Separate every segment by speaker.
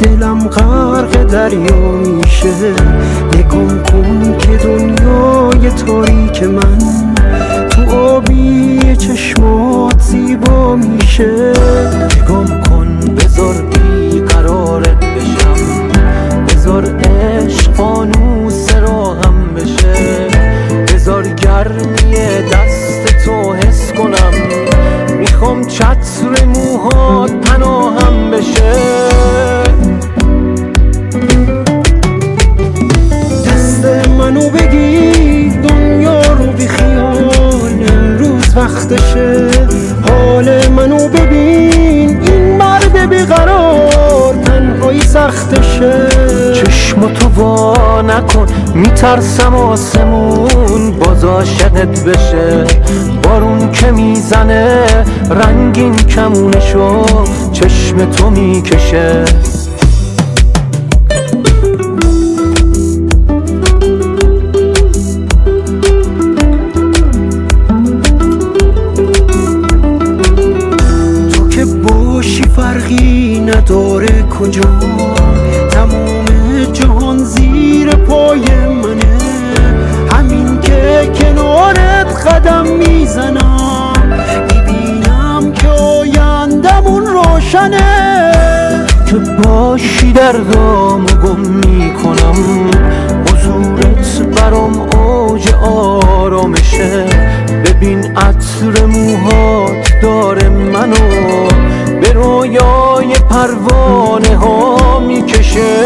Speaker 1: دلم غرق دریا میشه. نگام کن که دنیای تاریک من تو آبی چشمات زیبا میشه.
Speaker 2: نگام کن بذار بیقرارت بشم، بذار عشق فانوس راهم بشه، بذار گرمی دست تو حس کنم، میخوام چتر موهات پناهم بشه.
Speaker 1: دست منو بگیر دنیا رو بی خیال، امروز وقتشه. حال منو ببین این مرد بیقرار تنهایی سختشه.
Speaker 2: چشماتو وا نکن میترسم آسمون باز عاشقت بشه. بارون که میزنه رنگین کمونشو چشم تو میکشه.
Speaker 1: تو که باشی فرقی نداره کجا، تمام جهان زیر پای منه. همین که کنارت قدم میزنم میبینم که آیندمون روشنه.
Speaker 2: که باشی دردامو گم میکنم، حضورت برام اوج آرامشه. ببین عطر موهات داره منو به رویای پروانه ها میکشه.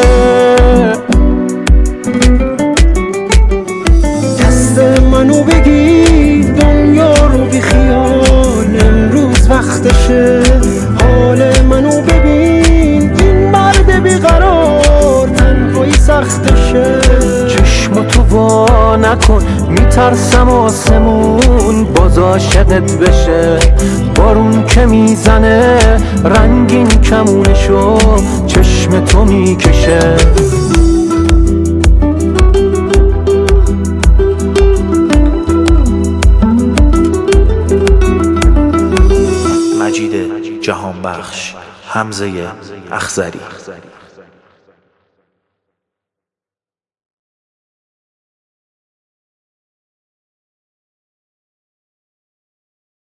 Speaker 1: دست منو بگیر دنیا رو بی خیال، امروز وقتشه. حال منو ببین این مرد بیقرار تنهایی سختشه.
Speaker 2: چشماتو وا نکن میترسم آسمون باز عاشقت بشه. بارون که میزنه رنگین کمونشو چشم تو میکشه.
Speaker 3: مجید جهانبخش، حمزه اخضری.